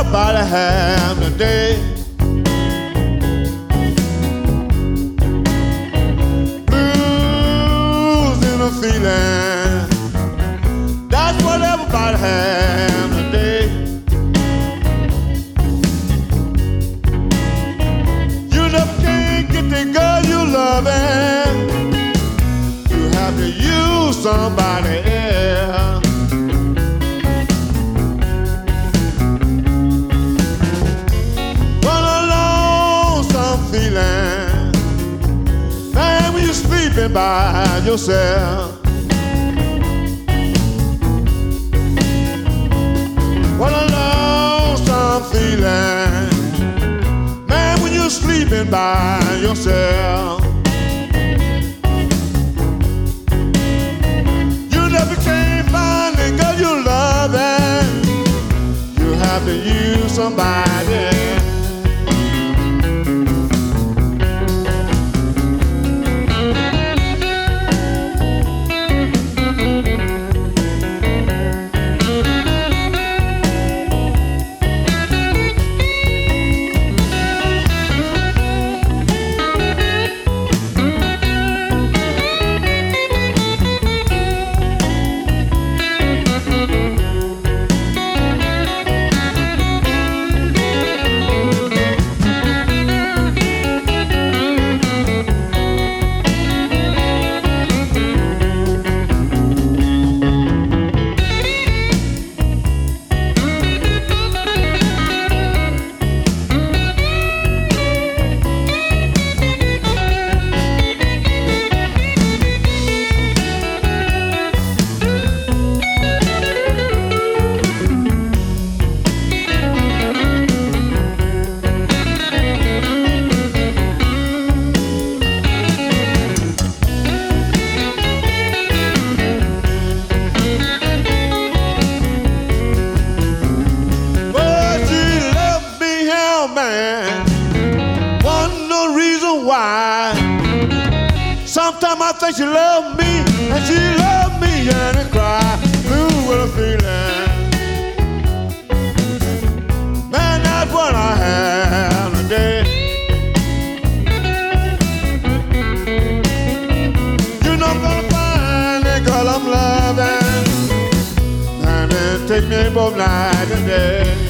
everybody have today. Blues in a feeling, that's what everybody have today. You never can get the girl you loving. You have to use somebody else. Feeling, man, when you're sleeping by yourself. What a lonesome feeling, man, when you're sleeping by yourself. You never can find the girl you love, and you have to use somebody. Sometimes I think she loved me, and she loved me, and I cry, blue with a feeling. Man, that's what I have today. You're not gonna find the girl I'm loving, and then take me both night and day.